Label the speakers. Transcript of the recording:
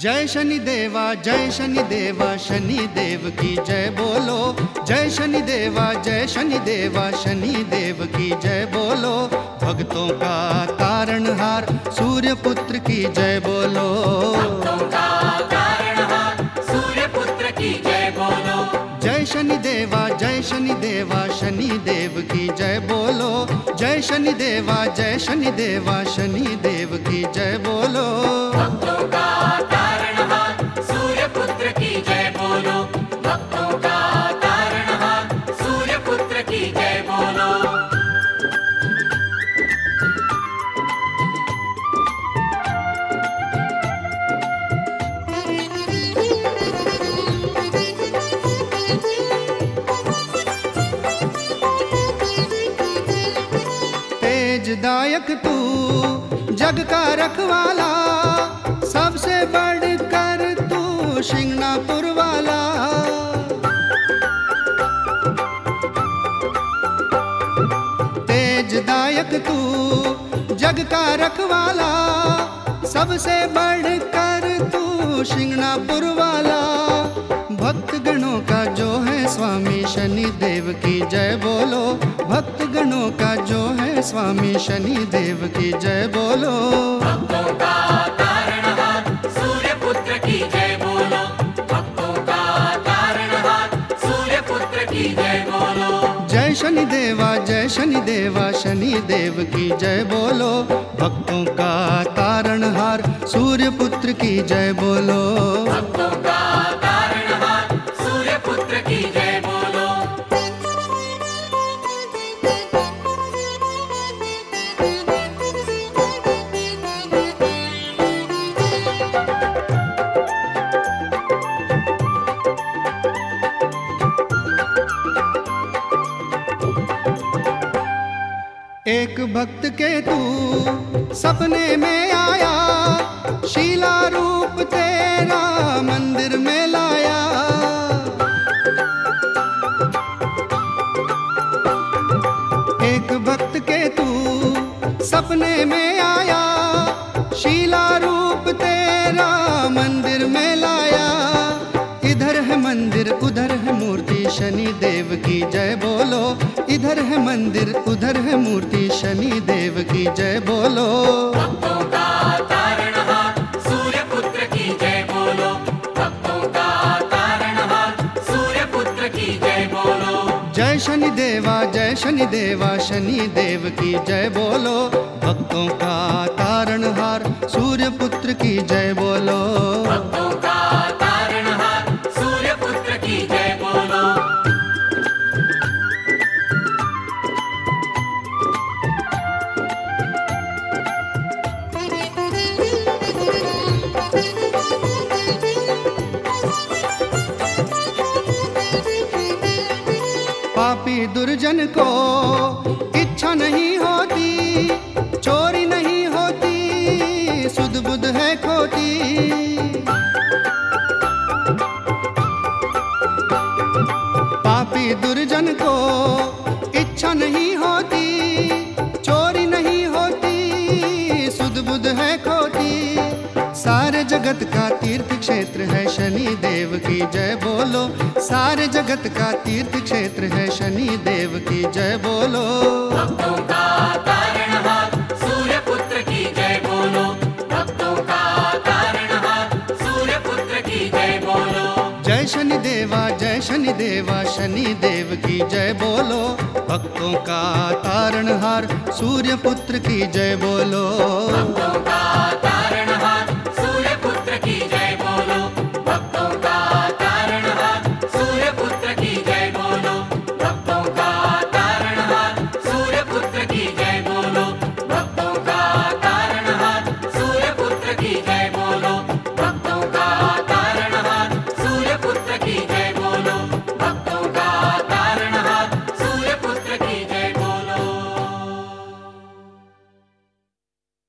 Speaker 1: जय शनि देवा शनि देव की जय बोलो। जय शनि देवा शनि देव की जय बोलो। भक्तों का तारणहार सूर्य पुत्र की जय बोलो।
Speaker 2: भक्तों का तारणहार सूर्य पुत्र की जय बोलो।
Speaker 1: जय शनि देवा शनि देव की जय बोलो। जय शनि देवा शनि देव की जय बोलो।
Speaker 2: भक्तों का तारणहार सूर्य पुत्र की जय बोलो। भक्तों का तारणहार सूर्य पुत्र की जय बोलो।
Speaker 1: तेजदायक तू जग का रखवाला, सबसे बढ़कर तू शिंगणापुर वाला। तेजदायक तू जग का रखवाला, सबसे बढ़कर तू शिंगणापुर वाला। भक्त गणों का जो है स्वामी शनि देव की जय बोलो। भक्त गणों का जो है स्वामी शनि देव की जय बोलो।
Speaker 2: भक्तों का तारणहार सूर्य पुत्र की जय बोलो। भक्तों का तारणहार सूर्य पुत्र की जय बोलो।
Speaker 1: जय शनि देवा शनि देव की जय बोलो। भक्तों का तारणहार सूर्य पुत्र की जय बोलो।
Speaker 2: भक्तों का तारणहार सूर्य पुत्र की जय बोलो।
Speaker 1: एक भक्त के तू सपने में आया, शीला रूप तेरा मंदिर में लाया। एक भक्त के तू सपने में आया, शीला रूप तेरा मंदिर में लाया। इधर है मंदिर उधर है मूर्ति शनि देव की जय बोलो। इधर है मंदिर उधर है मूर्ति शनि देव की जय बोलो।
Speaker 2: भक्तों का तारणहार सूर्य पुत्र की जय बोलो। भक्तों का तारणहार सूर्य पुत्र की जय बोलो।
Speaker 1: जय शनि देवा शनि देव की जय बोलो। भक्तों का तारणहार सूर्य पुत्र की जय बोलो।
Speaker 2: भक्तों का तारणहार सूर्य पुत्र की जय बोलो।
Speaker 1: पापी दुर्जन को इच्छा नहीं होती, चोरी नहीं होती, सुध बुध है खोटी। पापी दुर्जन को इच्छा नहीं होती, चोरी नहीं होती, सुध बुध है खोटी। सारे जगत का तीर्थ क्षेत्र है शनि देव की जय बोलो। सारे जगत का तीर्थ क्षेत्र है शनि देव की जय बोलो।
Speaker 2: भक्तों का तारणहार सूर्य पुत्र की जय बोलो। भक्तों का तारणहार सूर्य पुत्र की जय बोलो।
Speaker 1: जय शनि देवा शनि देव की जय बोलो। भक्तों का तारणहार सूर्य पुत्र की जय बोलो।
Speaker 2: भक्तों का